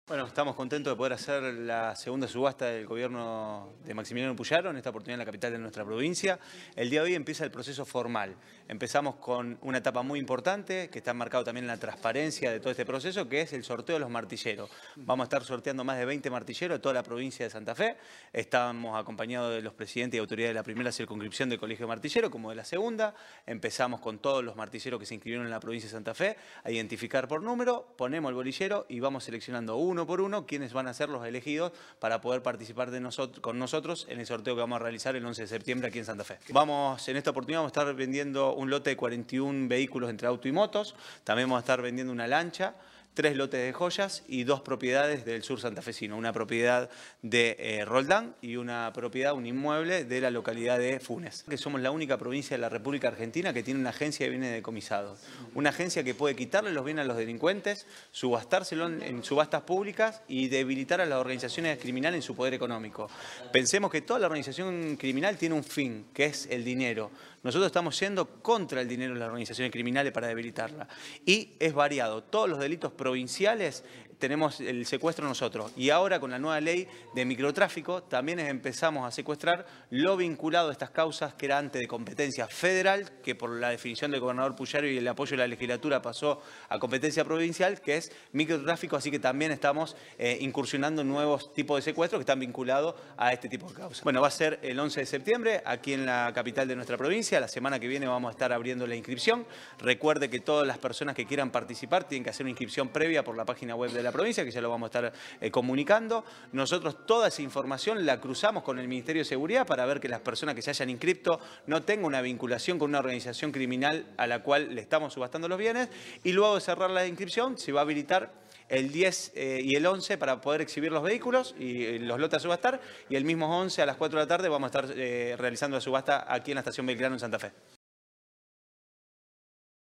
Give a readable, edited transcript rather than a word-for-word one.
Bueno, estamos contentos de poder hacer la segunda subasta del gobierno de Maximiliano Puyaro, en esta oportunidad en la capital de nuestra provincia. El día de hoy empieza el proceso formal. Empezamos con una etapa muy importante, que está marcado también en la transparencia de todo este proceso, que es el sorteo de los martilleros. Vamos a estar sorteando más de 20 martilleros de toda la provincia de Santa Fe. Estamos acompañados de los presidentes y autoridades de la primera circunscripción del Colegio de Martilleros, como de la segunda. Empezamos con todos los martilleros que se inscribieron en la provincia de Santa Fe, a identificar por número, ponemos el bolillero y vamos seleccionando uno por uno quienes van a ser los elegidos para poder participar con nosotros en el sorteo que vamos a realizar el 11 de septiembre aquí en Santa Fe. En esta oportunidad vamos a estar vendiendo un lote de 41 vehículos entre auto y motos, también vamos a estar vendiendo una lancha, 3 lotes de joyas y 2 propiedades del sur santafesino, una propiedad de Roldán y una propiedad, un inmueble de la localidad de Funes. Que somos la única provincia de la República Argentina que tiene una agencia de bienes decomisados, una agencia que puede quitarle los bienes a los delincuentes, subastárselo en subastas públicas y debilitar a las organizaciones criminales en su poder económico. Pensemos que toda la organización criminal tiene un fin, que es el dinero. Nosotros estamos yendo contra el dinero de las organizaciones criminales para debilitarla. Y es variado. Todos los delitos provinciales tenemos el secuestro nosotros. Y ahora con la nueva ley de microtráfico también empezamos a secuestrar lo vinculado a estas causas que era antes de competencia federal, que por la definición del gobernador Puyaro y el apoyo de la legislatura pasó a competencia provincial, que es microtráfico. Así que también estamos incursionando en nuevos tipos de secuestros que están vinculados a este tipo de causas. Bueno, va a ser el 11 de septiembre aquí en la capital de nuestra provincia. La semana que viene vamos a estar abriendo la inscripción. Recuerde que todas las personas que quieran participar tienen que hacer una inscripción previa por la página web de la provincia, que ya lo vamos a estar comunicando. Nosotros toda esa información la cruzamos con el Ministerio de Seguridad para ver que las personas que se hayan inscrito no tengan una vinculación con una organización criminal a la cual le estamos subastando los bienes, y luego de cerrar la inscripción se va a habilitar el 10 y el 11 para poder exhibir los vehículos y los lotes a subastar, y el mismo 11 a las 4 de la tarde vamos a estar realizando la subasta aquí en la estación Belgrano en Santa Fe.